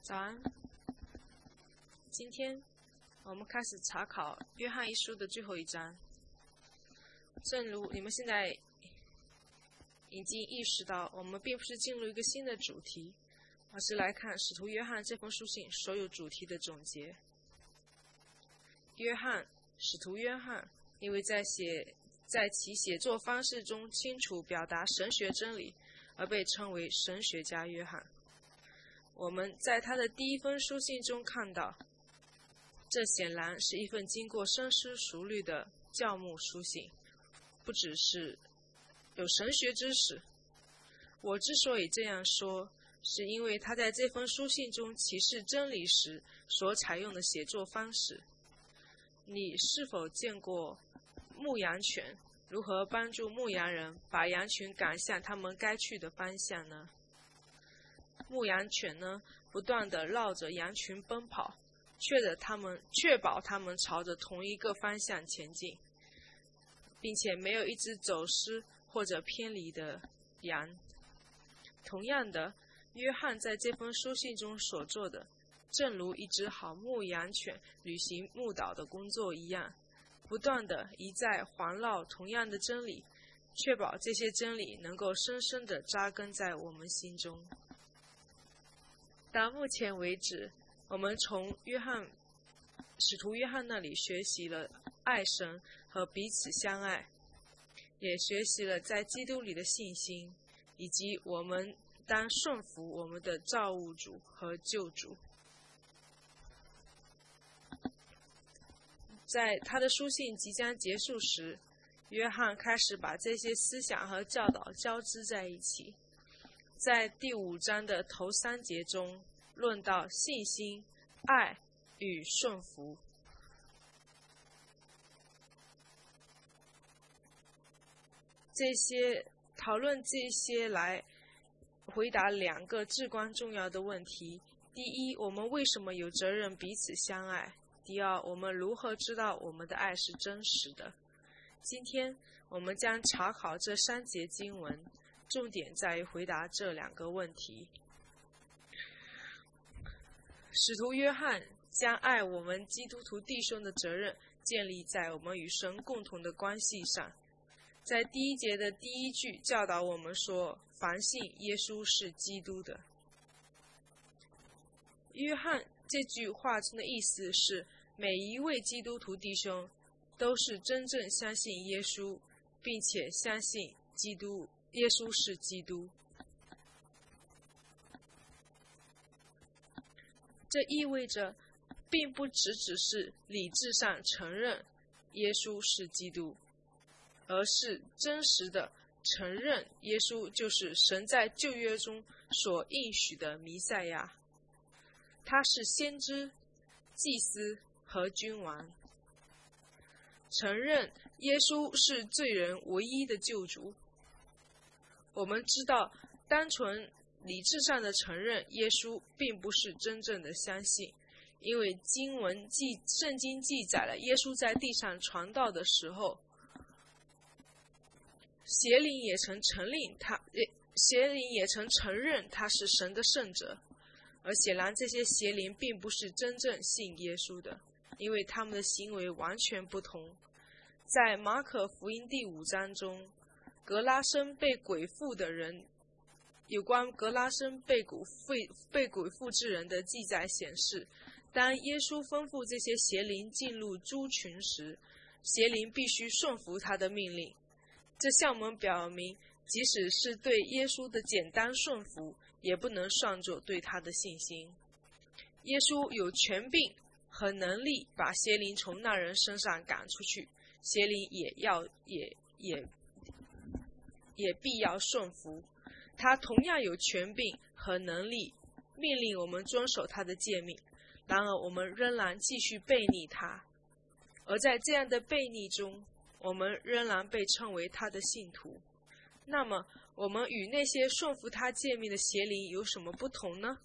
早安，今天我们开始查考约翰一书的最后一章。正如你们现在已经意识到，我们并不是进入一个新的主题，而是来看使徒约翰这封书信所有主题的总结。使徒约翰，因为在其写作方式中清楚表达神学真理，而被称为神学家约翰。我们在他的第一封书信中看到，这显然是一份经过深思熟虑的教牧书信，不只是有神学知识。我之所以这样说，是因为他在这封书信中启示真理时所采用的写作方式。你是否见过牧羊犬如何帮助牧羊人把羊群赶向他们该去的方向呢？牧羊犬呢，不断地绕着羊群奔跑，确保它们朝着同一个方向前进，并且没有一只走失或者偏离的羊。同样的，约翰在这封书信中所做的，正如一只好牧羊犬履行牧导的工作一样，不断地一再环绕同样的真理，确保这些真理能够深深地扎根在我们心中。到目前为止，我们从使徒约翰那里学习了爱神和彼此相爱，也学习了在基督里的信心，以及我们当顺服我们的造物主和救主。在他的书信即将结束时，约翰开始把这些思想和教导交织在一起。在第5章的头3节中，论到信心、爱与顺服。讨论这些来回答2个至关重要的问题：第一，我们为什么有责任彼此相爱？第二，我们如何知道我们的爱是真实的？今天我们将查考这3节经文，重点在于回答这2个问题。使徒约翰将爱我们基督徒弟兄的责任建立在我们与神共同的关系上。在第1节的第1句教导我们说，凡信耶稣是基督的。约翰这句话中的意思是，每一位基督徒弟兄都是真正相信耶稣，并且相信耶稣是基督。这意味着并不只是理智上承认耶稣是基督，而是真实的承认耶稣就是神在旧约中所应许的弥赛亚。他是先知、祭司和君王。承认耶稣是罪人唯一的救主。我们知道，单纯理智上的承认耶稣并不是真正的相信，因为圣经记载了耶稣在地上传道的时候，邪灵也曾承认他是神的圣者，而显然这些邪灵并不是真正信耶稣的，因为他们的行为完全不同。在马可福音第5章中，格拉森被鬼附的人，有关格拉森被鬼附之人的记载显示，当耶稣吩咐这些邪灵进入猪群时，邪灵必须顺服他的命令。这向我们表明，即使是对耶稣的简单顺服，也不能算作对他的信心。耶稣有权柄和能力把邪灵从那人身上赶出去，邪灵也必要顺服。他同样有权柄和能力命令我们遵守他的诫命，然而我们仍然继续悖逆他。而在这样的悖逆中，我们仍然被称为他的信徒。那么我们与那些顺服他诫命的邪灵有什么不同呢？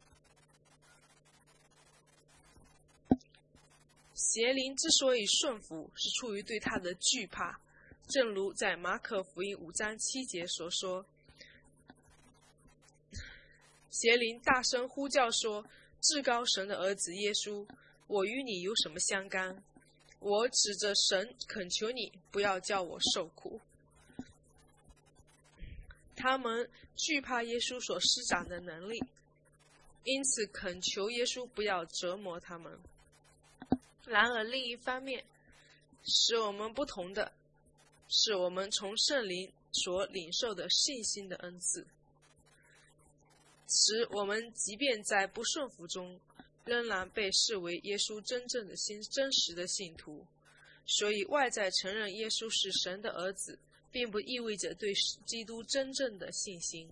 邪灵之所以顺服，是出于对他的惧怕，正如在马可福音5章7节所说，邪灵大声呼叫说， 至高神的儿子耶稣，我与你有什么相干？我指着神恳求你，不要叫我受苦。他们惧怕耶稣所施展的能力，因此恳求耶稣不要折磨他们。然而另一方面，使我们不同的是我们从圣灵所领受的信心的恩赐，使我们即便在不顺服中，仍然被视为耶稣真实的信徒。所以外在承认耶稣是神的儿子，并不意味着对基督真正的信心。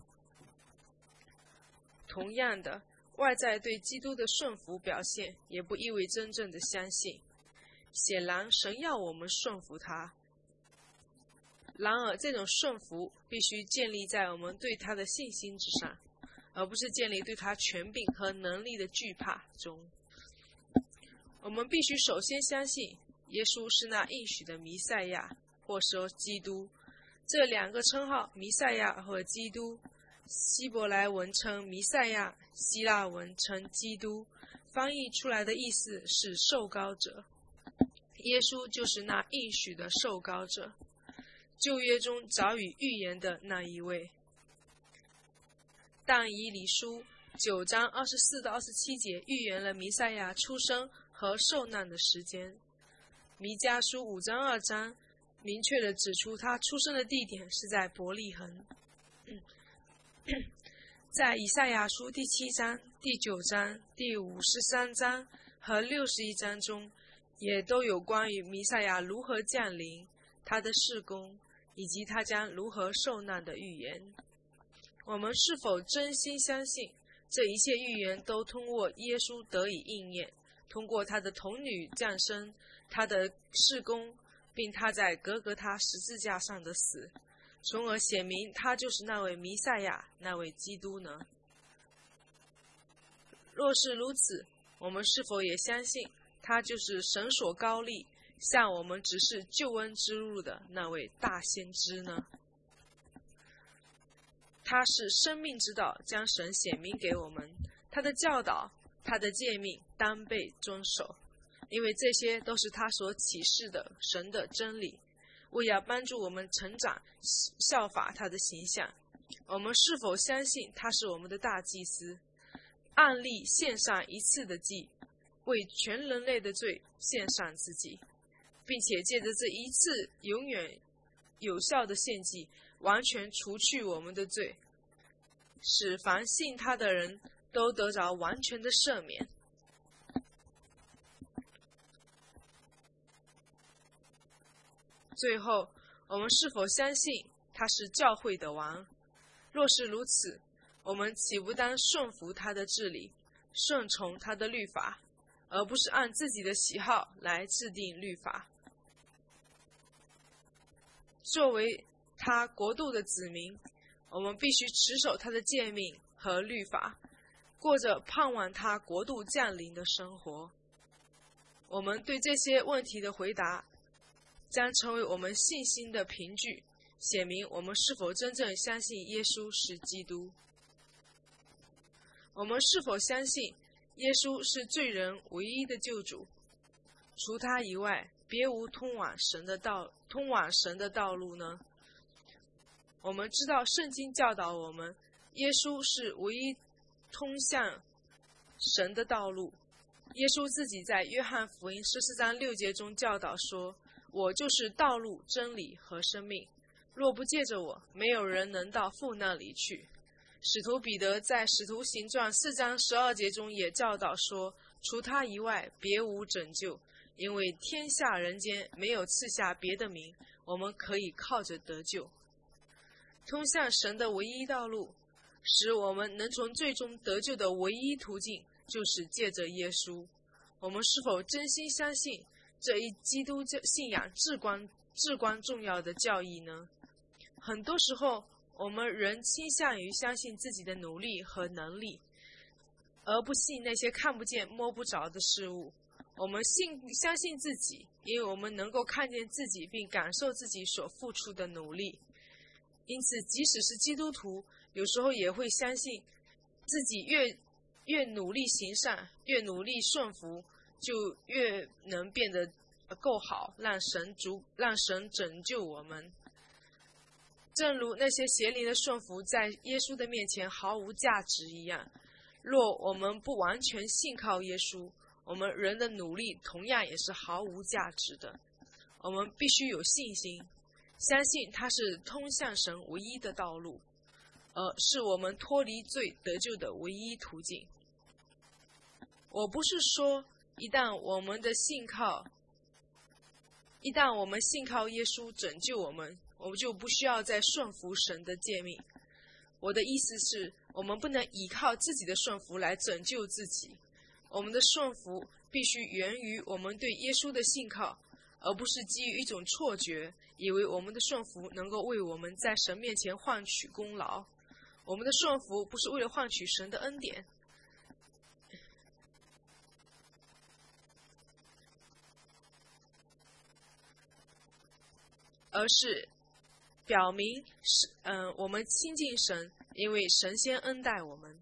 同样的，外在对基督的顺服表现，也不意味真正的相信。显然，神要我们顺服他。然而，这种顺服必须建立在我们对他的信心之上，而不是建立对他权柄和能力的惧怕中。我们必须首先相信耶稣是那应许的弥赛亚，或说基督。这两个称号，弥赛亚和基督，希伯来文称弥赛亚，希腊文称基督，翻译出来的意思是受膏者。耶稣就是那应许的受膏者，旧约中早已预言的那一位。但以理书9章24到27节预言了弥赛亚出生和受难的时间。弥迦书5章2章明确地指出他出生的地点是在伯利恒。在以赛亚书第7章、第9章、第53章和61章中，也都有关于弥赛亚如何降临、他的事工以及他将如何受难的预言。我们是否真心相信这一切预言都通过耶稣得以应验，通过他的童女降生、他的事工，并他在革革他十字架上的死，从而显明他就是那位弥赛亚，那位基督呢？若是如此，我们是否也相信他就是神所高立，向我们指示救恩之路的那位大先知呢？他是生命之道，将神显明给我们，他的教导、他的诫命当被遵守，因为这些都是他所启示的神的真理，为要帮助我们成长，效法他的形象。我们是否相信他是我们的大祭司，按例献上一次的祭，为全人类的罪献上自己，并且借着这一次永远有效的献祭，完全除去我们的罪，使凡信他的人都得着完全的赦免。最后，我们是否相信他是教会的王？若是如此，我们岂不当顺服他的治理，顺从他的律法，而不是按自己的喜好来制定律法？作为他国度的子民，我们必须持守他的诫命和律法，过着盼望他国度降临的生活。我们对这些问题的回答将成为我们信心的凭据，显明我们是否真正相信耶稣是基督。我们是否相信耶稣是罪人唯一的救主？除他以外，别无通往神的道路呢？我们知道圣经教导我们，耶稣是唯一通向神的道路。耶稣自己在约翰福音14章6节中教导说，我就是道路、真理和生命，若不借着我，没有人能到父那里去。使徒彼得在使徒行传4章12节中也教导说，除他以外，别无拯救，因为天下人间没有赐下别的名，我们可以靠着得救。通向神的唯一道路，使我们能从最终得救的唯一途径，就是借着耶稣。我们是否真心相信这一基督信仰至关重要的教义呢？很多时候，我们人倾向于相信自己的努力和能力，而不信那些看不见摸不着的事物。我们相信自己，因为我们能够看见自己并感受自己所付出的努力。因此，即使是基督徒，有时候也会相信自己越越努力行善，越努力顺服，就越能变得够好，让神拯救我们。正如那些邪灵的顺服在耶稣的面前毫无价值一样，若我们不完全信靠耶稣，我们人的努力同样也是毫无价值的。我们必须有信心，相信它是通向神唯一的道路，是我们脱离罪得救的唯一途径。我不是说一旦我们信靠耶稣拯救我们就不需要再顺服神的诫命。我的意思是，我们不能依靠自己的顺服来拯救自己，我们的顺服必须源于我们对耶稣的信靠，而不是基于一种错觉，以为我们的顺服能够为我们在神面前换取功劳。我们的顺服不是为了换取神的恩典，而是表明我们亲近神，因为神先恩待我们；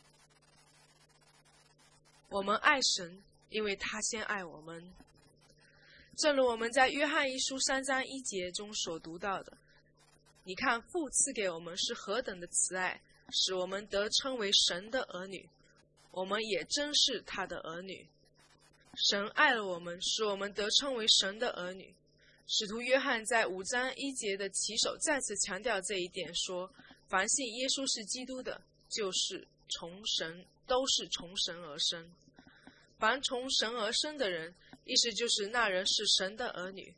我们爱神，因为他先爱我们。正如我们在约翰一书3章1节中所读到的，你看父赐给我们是何等的慈爱，使我们得称为神的儿女，我们也真是他的儿女。神爱了我们，使我们得称为神的儿女。使徒约翰在5章1节的起首再次强调这一点，说凡信耶稣是基督的，都是从神而生。凡从神而生的人，意思就是那人是神的儿女。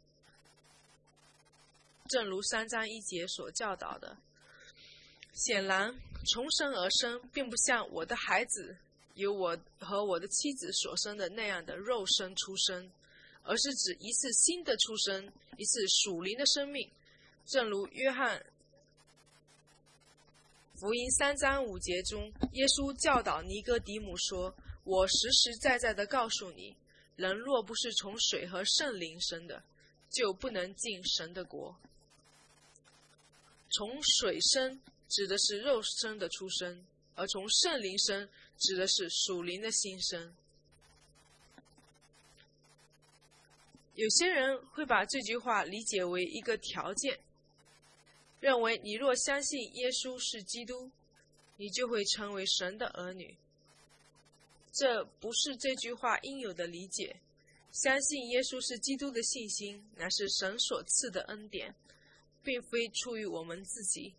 正如3章1节所教导的，显然从神而生并不像我的孩子由我和我的妻子所生的那样的肉身出生，而是指一次新的出生，一次属灵的生命。正如约翰福音3章5节中，耶稣教导尼哥底母说，我实实在在地告诉你，人若不是从水和圣灵生的，就不能进神的国。从水生指的是肉身的出生，而从圣灵生指的是属灵的新生。有些人会把这句话理解为一个条件，认为你若相信耶稣是基督，你就会成为神的儿女。这不是这句话应有的理解。相信耶稣是基督的信心，乃是神所赐的恩典，并非出于我们自己。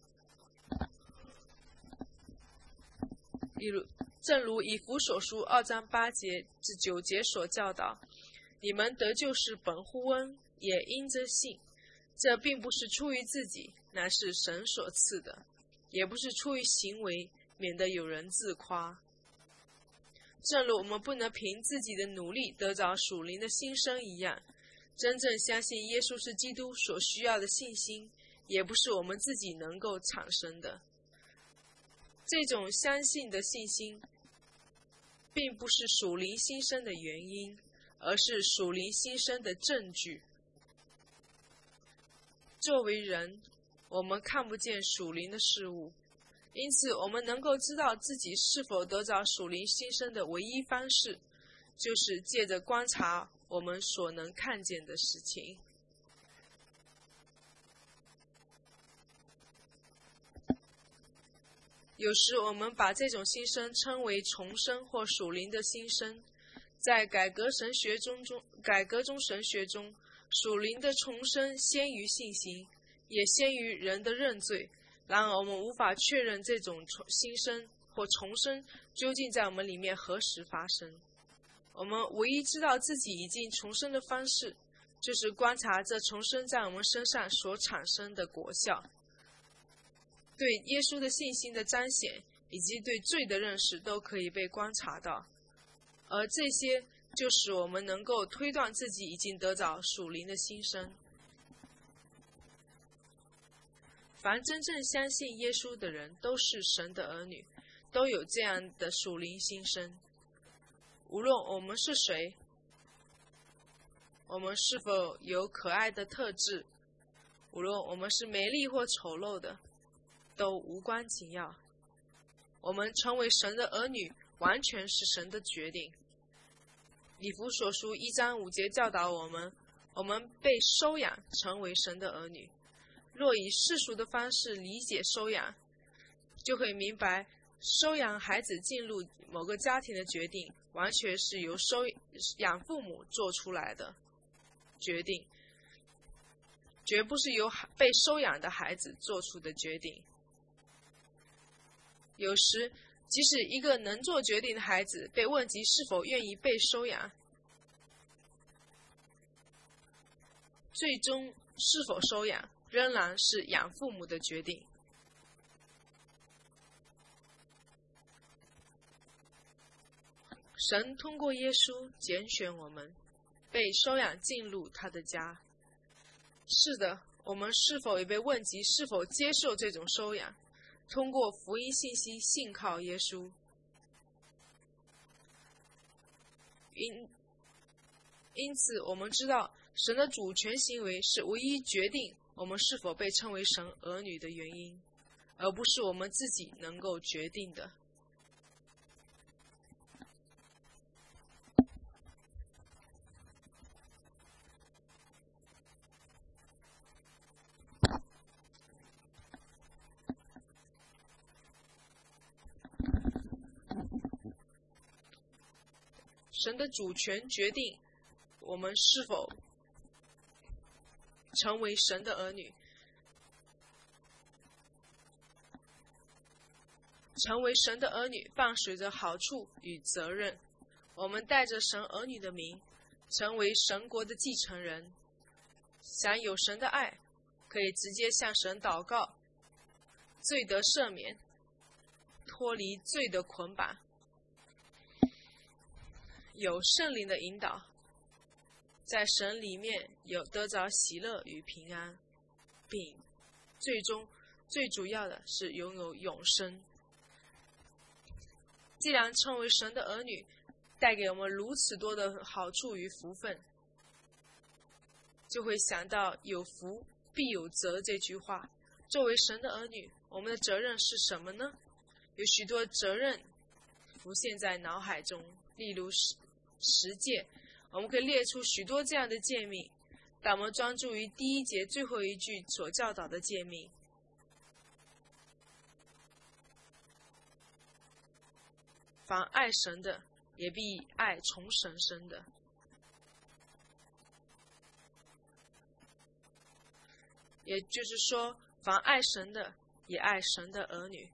正如以弗所书2章8节至9节所教导，你们得救是本乎恩，也因着信。这并不是出于自己，乃是神所赐的，也不是出于行为，免得有人自夸。正如我们不能凭自己的努力得着属灵的新生一样，真正相信耶稣是基督所需要的信心，也不是我们自己能够产生的。这种相信的信心，并不是属灵新生的原因，而是属灵新生的证据。作为人，我们看不见属灵的事物，因此我们能够知道自己是否得着属灵新生的唯一方式，就是借着观察我们所能看见的事情。有时我们把这种新生称为重生或属灵的新生。在改革中神学中，属灵的重生先于信心，也先于人的认罪。然而我们无法确认这种新生或重生究竟在我们里面何时发生。我们唯一知道自己已经重生的方式，就是观察这重生在我们身上所产生的果效。对耶稣的信心的彰显，以及对罪的认识都可以被观察到，而这些就使我们能够推断自己已经得着属灵的新生。凡真正相信耶稣的人，都是神的儿女，都有这样的属灵新生。无论我们是谁，我们是否有可爱的特质，无论我们是美丽或丑陋的，都无关紧要。我们成为神的儿女， 完全是神的决定。以弗所书1章5节教导我们被收养成为神的儿女。若以世俗的方式理解收养，就会明白收养孩子进入某个家庭的决定，完全是由养父母做出来的决定，绝不是由被收养的孩子做出的决定。有时，即使一个能做决定的孩子被问及是否愿意被收养，最终是否收养，仍然是养父母的决定。神通过耶稣拣选我们，被收养进入他的家。是的，我们是否也被问及是否接受这种收养？通过福音信息信靠耶稣。因此，我们知道神的主权行为是唯一决定我们是否被称为神儿女的原因，而不是我们自己能够决定的。神的主权决定我们是否成为神的儿女。成为神的儿女伴随着好处与责任。我们带着神儿女的名，成为神国的继承人，享有神的爱，可以直接向神祷告，罪得赦免，脱离罪的捆绑，有圣灵的引导，在神里面有得着喜乐与平安，并最主要的是拥有永生。既然称为神的儿女，带给我们如此多的好处与福分，就会想到有福必有责这句话。作为神的儿女，我们的责任是什么呢？有许多责任浮现在脑海中，例如十诫，我们可以列出许多这样的诫命，但我们专注于第一节最后一句所教导的诫命。凡爱神的，也必爱从神生的。也就是说，凡爱神的，也爱神的儿女。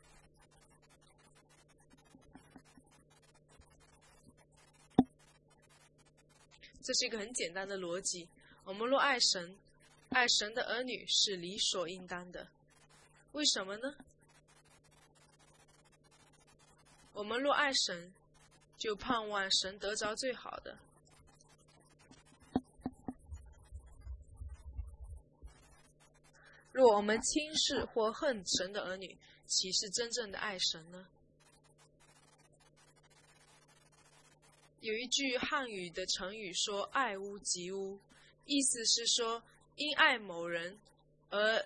这是一个很简单的逻辑。我们若爱神，爱神的儿女是理所应当的。为什么呢？我们若爱神，就盼望神得着最好的。若我们轻视或恨神的儿女，岂是真正的爱神呢？有一句汉语的成语说“爱屋及乌”，意思是说因爱某人而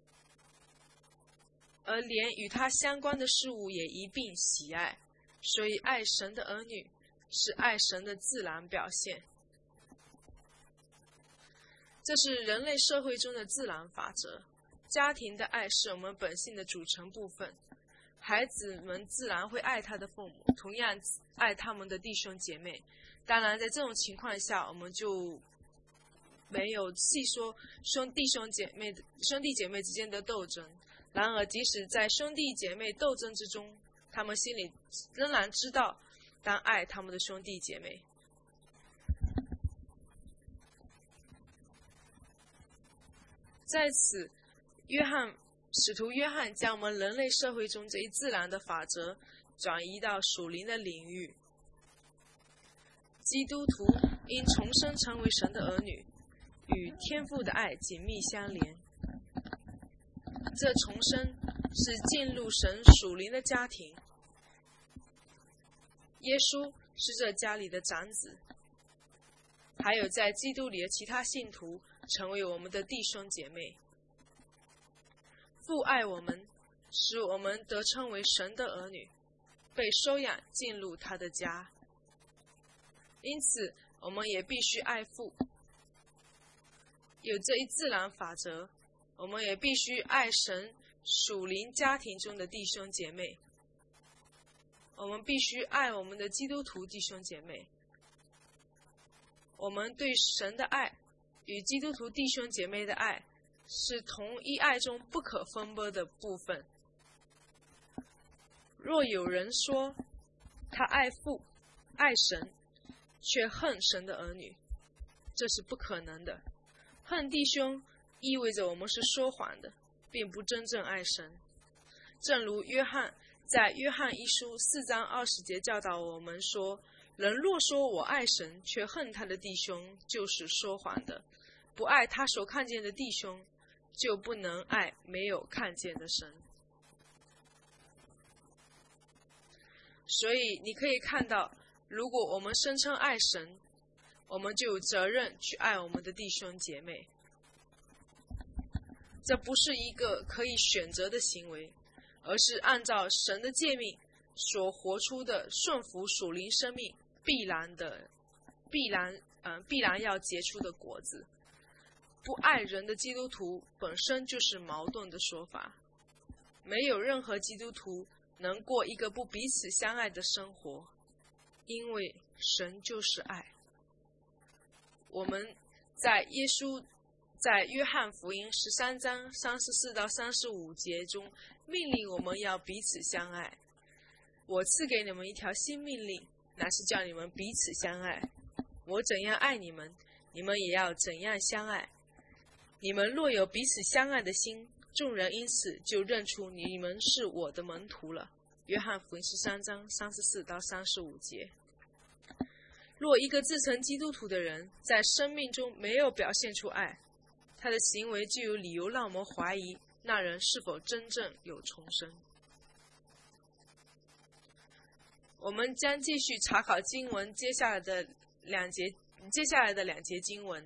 连与他相关的事物也一并喜爱，所以爱神的儿女是爱神的自然表现。这是人类社会中的自然法则。家庭的爱是我们本性的组成部分，孩子们自然会爱他的父母，同样爱他们的弟兄姐妹。当然，在这种情况下，我们就没有细说兄弟姐妹之间的斗争。然而，即使在兄弟姐妹斗争之中，他们心里仍然知道当爱他们的兄弟姐妹。在此，使徒约翰将我们人类社会中这一自然的法则转移到属灵的领域。基督徒因重生成为神的儿女，与天父的爱紧密相连。这重生是进入神属灵的家庭。耶稣是这家里的长子，还有在基督里的其他信徒成为我们的弟兄姐妹。父爱我们，使我们得称为神的儿女， 被收养进入他的家。因此，我们也必须爱父。有这一自然法则，我们也必须爱神属灵家庭中的弟兄姐妹。我们必须爱我们的基督徒弟兄姐妹。我们对神的爱与基督徒弟兄姐妹的爱是同一爱中不可分割的部分。若有人说他爱父、爱神，却恨神的儿女，这是不可能的。恨弟兄意味着我们是说谎的，并不真正爱神。正如约翰在约翰一书4章20节教导我们说，人若说我爱神，却恨他的弟兄，就是说谎的。不爱他所看见的弟兄，就不能爱没有看见的神。所以你可以看到，如果我们声称爱神，我们就有责任去爱我们的弟兄姐妹。这不是一个可以选择的行为，而是按照神的诫命所活出的顺服属灵生命必然要结出的果子。不爱人的基督徒本身就是矛盾的说法。没有任何基督徒能过一个不彼此相爱的生活，因为神就是爱。我们在约翰福音13章34到35节中命令我们要彼此相爱。我赐给你们一条新命令，乃是叫你们彼此相爱。我怎样爱你们，你们也要怎样相爱。你们若有彼此相爱的心，众人因此就认出你们是我的门徒了。约翰福音13章34到35节。若一个自称基督徒的人在生命中没有表现出爱，他的行为就有理由让我们怀疑那人是否真正有重生。我们将继续查考经文接下来的两节经文。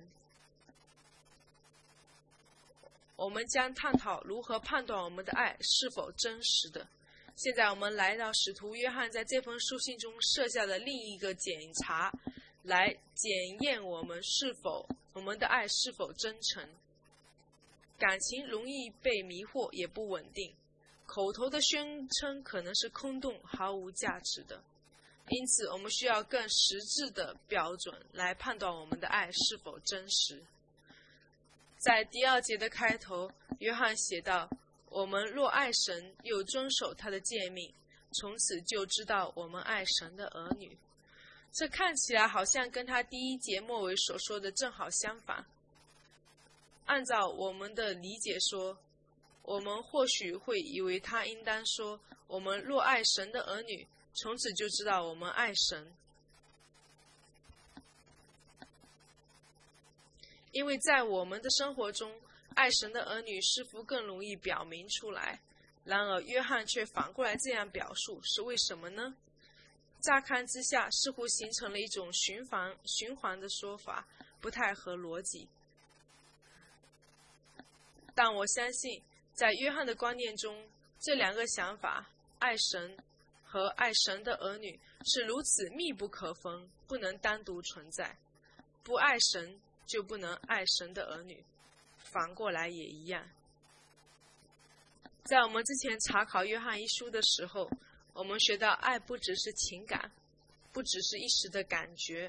我们将探讨如何判断我们的爱是否真实的。现在我们来到使徒约翰在这封书信中设下的另一个检查，来检验我们的爱是否真诚。感情容易被迷惑，也不稳定。口头的宣称可能是空洞、毫无价值的。因此，我们需要更实质的标准来判断我们的爱是否真实。在第2节的开头，约翰写道：我们若爱神，又遵守他的诫命，从此就知道我们爱神的儿女。这看起来好像跟他第1节末尾所说的正好相反。按照我们的理解说，我们或许会以为他应当说，我们若爱神的儿女，从此就知道我们爱神。因为在我们的生活中，爱神的儿女似乎更容易表明出来。然而约翰却反过来这样表述，是为什么呢？乍看之下似乎形成了一种循环的说法，不太合逻辑。但我相信在约翰的观念中，这两个想法，爱神和爱神的儿女，是如此密不可分，不能单独存在。不爱神就不能爱神的儿女，反过来也一样。在我们之前查考约翰一书的时候，我们学到爱不只是情感，不只是一时的感觉。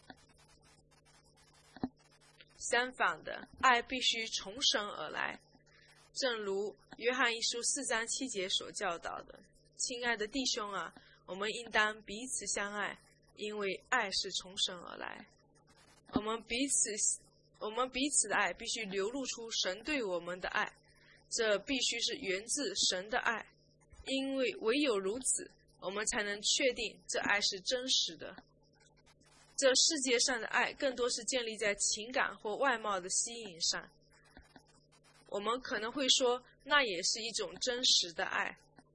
相反的，爱必须从神而来。正如约翰一书4章7节所教导的：亲爱的弟兄啊，我们应当彼此相爱，因为爱是从神而来。我们彼此的爱必须流露出神对我们的爱，这必须是源自神的爱，因为唯有如此，我们才能确定这爱是真实的。这世界上的爱更多是建立在情感或外貌的吸引上。我们可能会说，那也是一种真实的爱。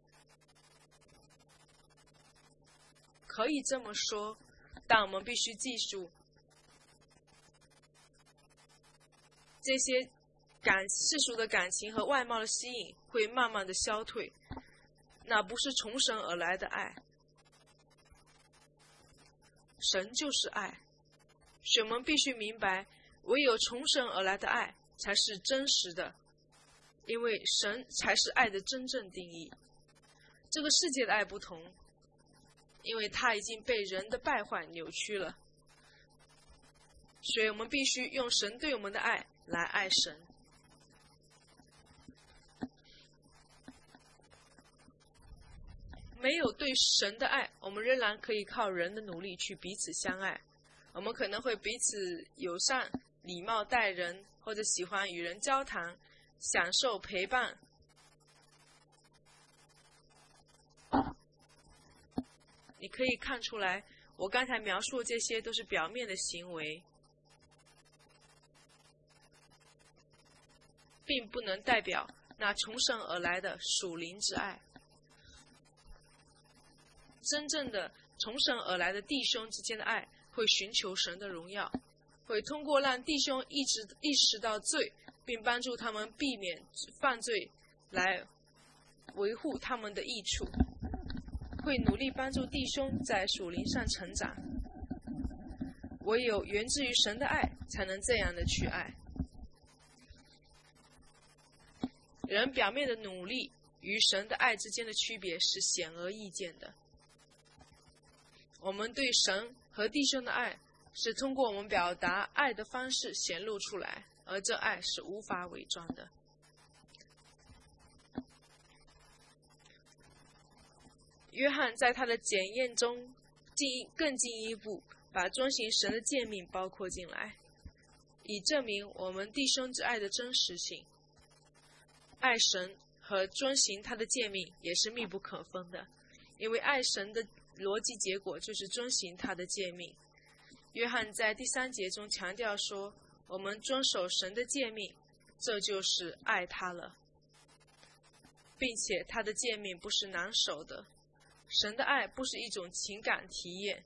可以这么说，但我们必须记住，这些世俗的感情和外貌的吸引会慢慢的消退，那不是从神而来的爱， 神就是爱，所以我们必须明白，唯有从神而来的爱才是真实的，因为神才是爱的真正定义。这个世界的爱不同，因为它已经被人的败坏扭曲了，所以我们必须用神对我们的爱来爱神。没有对神的爱，我们仍然可以靠人的努力去彼此相爱。我们可能会彼此友善、礼貌待人，或者喜欢与人交谈，享受陪伴。你可以看出来，我刚才描述的这些都是表面的行为，并不能代表那从神而来的属灵之爱。真正的从神而来的弟兄之间的爱，会寻求神的荣耀，会通过让弟兄意识到罪，并帮助他们避免犯罪，来维护他们的益处，会努力帮助弟兄在属灵上成长。唯有源自于神的爱，才能这样的去爱。人表面的努力与神的爱之间的区别是显而易见的。我们对神和弟兄的爱，是通过我们表达爱的方式显露出来，而这爱是无法伪装的。约翰在他的检验中更进一步，把遵行神的诫命包括进来，以证明我们弟兄之爱的真实性。爱神和遵行他的诫命也是密不可分的，因为爱神的逻辑结果就是遵行他的诫命。约翰在第3节中强调说，我们遵守神的诫命，这就是爱他了，并且他的诫命不是难守的。神的爱不是一种情感体验，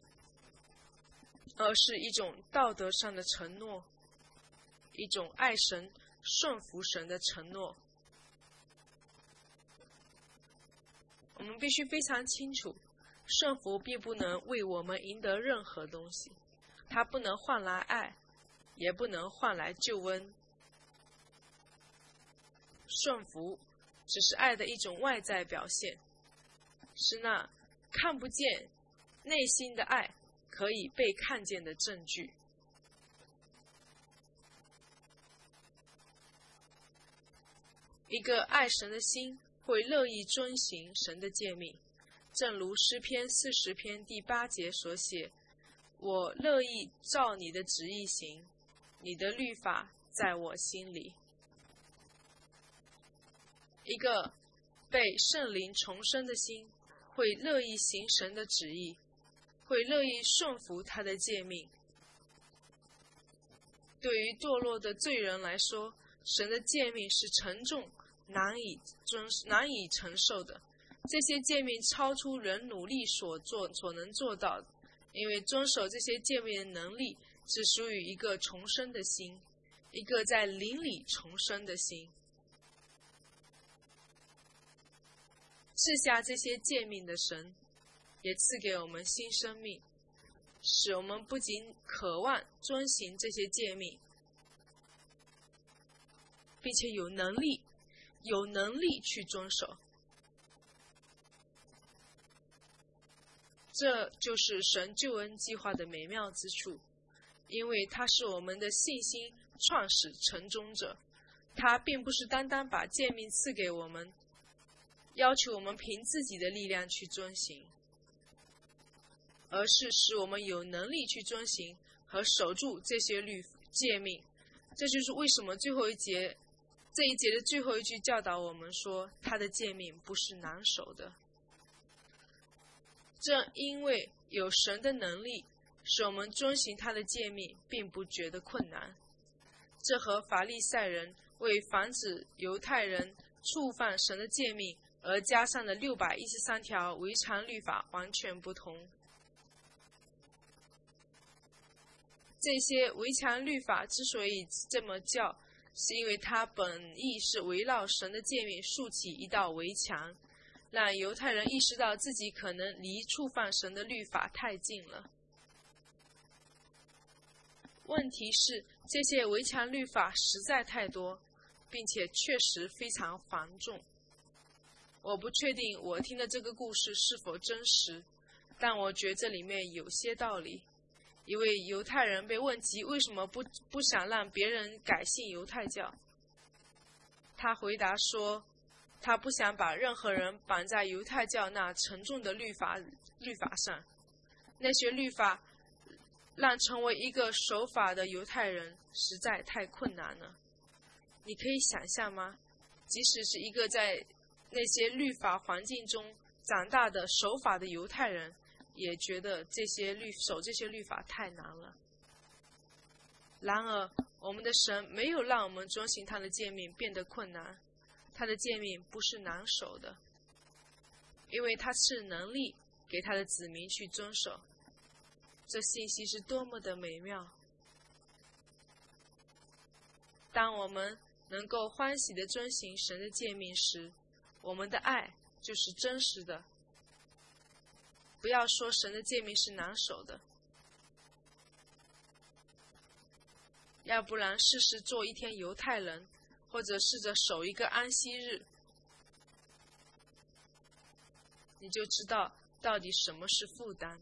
而是一种道德上的承诺，一种爱神、顺服神的承诺。我们必须非常清楚，顺服并不能为我们赢得任何东西，它不能换来爱，也不能换来救恩。顺服只是爱的一种外在表现，是那看不见内心的爱可以被看见的证据。一个爱神的心会乐意遵行神的诫命，正如诗篇40篇第8节所写，我乐意照你的旨意行，你的律法在我心里。一个被圣灵重生的心会乐意行神的旨意，会乐意顺服他的诫命。对于堕落的罪人来说，神的诫命是沉重难以承受的，这些诫命超出人努力所能做到的，因为遵守这些诫命的能力只属于一个重生的心，一个在灵里重生的心。赐下这些诫命的神，也赐给我们新生命，使我们不仅渴望遵行这些诫命，并且有能力去遵守。这就是神救恩计划的美妙之处，因为它是我们的信心创始成终者。它并不是单单把诫命赐给我们，要求我们凭自己的力量去遵行，而是使我们有能力去遵行和守住这些诫命。这就是为什么这一节的最后一句教导我们说，他的诫命不是难守的。正因为有神的能力，使我们遵行他的诫命并不觉得困难。这和法利赛人为防止犹太人触犯神的诫命而加上的613条违常律法完全不同。这些违常律法之所以这么叫，是因为它本意是围绕神的诫命竖起一道围墙，让犹太人意识到自己可能离触犯神的律法太近了。 问题是，这些围墙律法实在太多，并且确实非常繁重。我不确定我听的这个故事是否真实，但我觉得这里面有些道理。一位犹太人被问及为什么不想让别人改信犹太教，他回答说，他不想把任何人绑在犹太教那沉重的律法上，那些律法让成为一个守法的犹太人实在太困难了。你可以想象吗？即使是一个在那些律法环境中长大的守法的犹太人，也觉得守这些律法太难了。然而，我们的神没有让我们遵行他的诫命变得困难，他的诫命不是难守的，因为他是能力给他的子民去遵守。这信息是多么的美妙！当我们能够欢喜地遵行神的诫命时，我们的爱就是真实的。不要说神的诫命是难守的，要不然试试做一天犹太人，或者试着守一个安息日，你就知道到底什么是负担。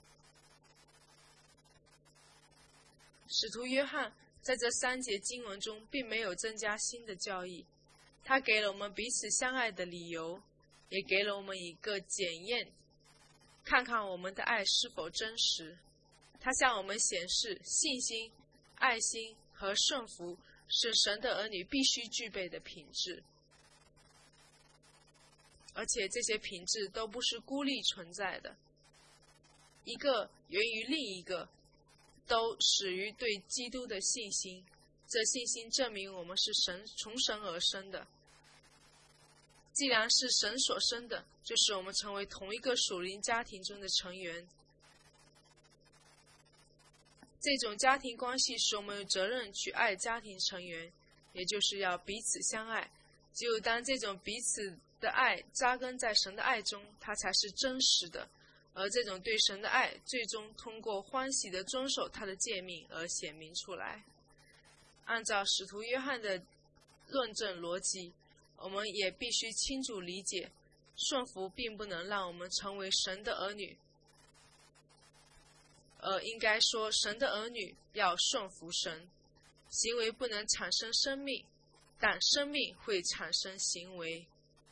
使徒约翰在这3节经文中并没有增加新的教义，他给了我们彼此相爱的理由，也给了我们一个检验，看看我们的爱是否真实。他向我们显示，信心、爱心和顺服是神的儿女必须具备的品质，而且这些品质都不是孤立存在的，一个源于另一个，都始于对基督的信心。这信心证明我们是从神而生的。既然是神所生的，就使我们成为同一个属灵家庭中的成员。这种家庭关系使我们有责任去爱家庭成员，也就是要彼此相爱。只有当这种彼此的爱扎根在神的爱中，它才是真实的。而这种对神的爱，最终通过欢喜的遵守他的诫命而显明出来。按照使徒约翰的论证逻辑，我们也必须清楚理解，顺服并不能让我们成为神的儿女，应该说神的儿女要顺服神。行为不能产生生命，但生命会产生行为。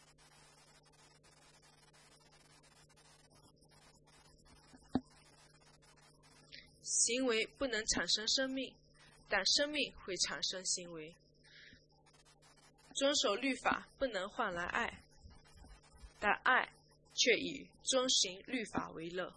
行为不能产生生命，但生命会产生行为。遵守律法不能换来爱，但爱却以遵行律法为乐。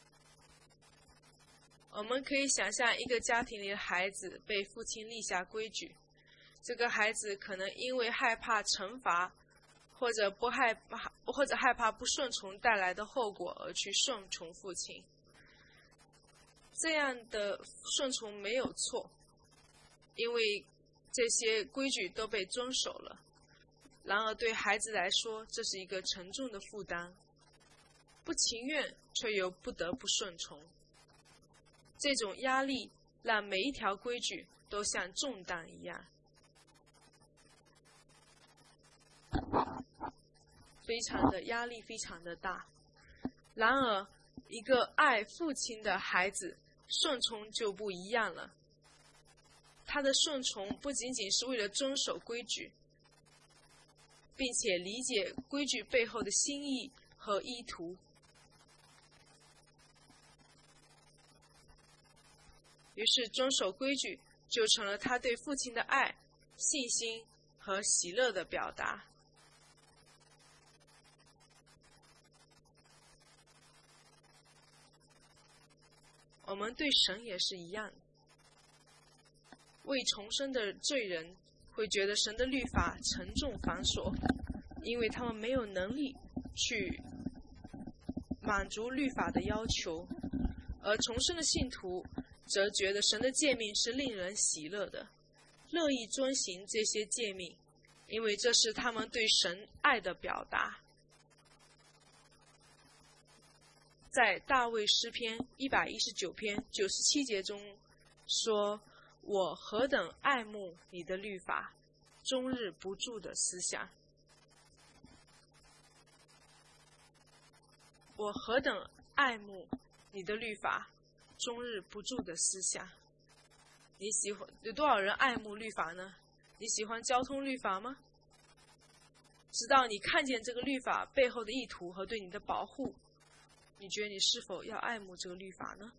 我们可以想象一个家庭里的孩子被父亲立下规矩，这个孩子可能因为害怕惩罚，或者害怕不顺从带来的后果而去顺从父亲。这样的顺从没有错，因为这些规矩都被遵守了。然而对孩子来说，这是一个沉重的负担，不情愿却又不得不顺从。这种压力让每一条规矩都像重担一样，压力非常的大。然而一个爱父亲的孩子顺从就不一样了，他的顺从不仅仅是为了遵守规矩，并且理解规矩背后的心意和意图。于是遵守规矩就成了他对父亲的爱、信心和喜乐的表达。我们对神也是一样，未重生的罪人会觉得神的律法沉重繁琐，因为他们没有能力去满足律法的要求，而重生的信徒则觉得神的诫命是令人喜乐的，乐意遵行这些诫命，因为这是他们对神爱的表达。在大卫诗篇119篇97节中说：“我何等爱慕你的律法，终日不住的思想。”我何等爱慕你的律法，终日不住的思想。你喜欢有多少人爱慕律法呢？你喜欢交通律法吗？直到你看见这个律法背后的意图和对你的保护，你觉得你是否要爱慕这个律法呢？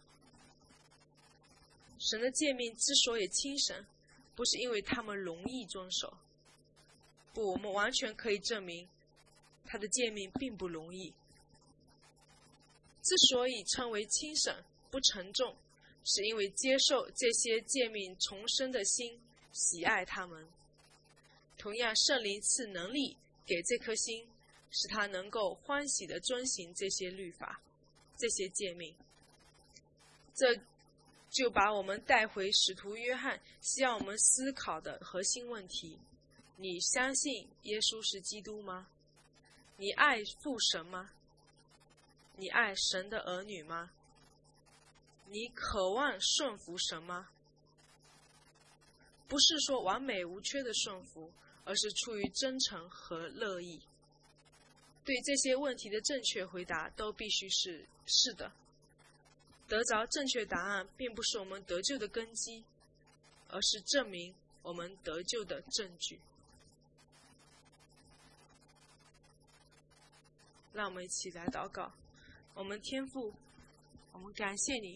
神的诫命之所以轻省，不是因为他们容易遵守，不，我们完全可以证明他的诫命并不容易。之所以称为轻省不沉重，是因为接受这些诫命重生的心喜爱他们。同样，圣灵赐能力给这颗心，使他能够欢喜地遵行这些律法、这些诫命。这就把我们带回使徒约翰希望我们思考的核心问题：你相信耶稣是基督吗？你爱父神吗？你爱神的儿女吗？你渴望顺服神吗？不是说完美无缺的顺服，而是出于真诚和乐意。对这些问题的正确回答都必须是是的。得着正确答案并不是我们得救的根基，而是证明我们得救的证据。让我们一起来祷告。我们天父，我们感谢你，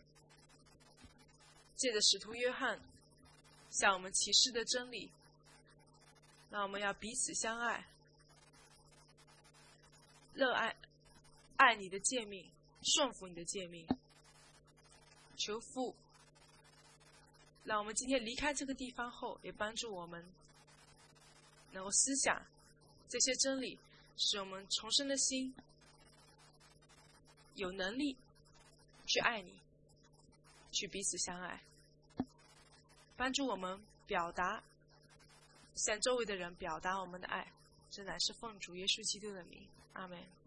借着使徒约翰向我们启示的真理，那我们要彼此相爱，热爱你的诫命，顺服你的诫命。求父，让我们今天离开这个地方后，也帮助我们能够思想这些真理，使我们重生的心有能力去爱你，去彼此相爱，帮助我们向周围的人表达我们的爱。这乃是奉主耶稣基督的名，阿们。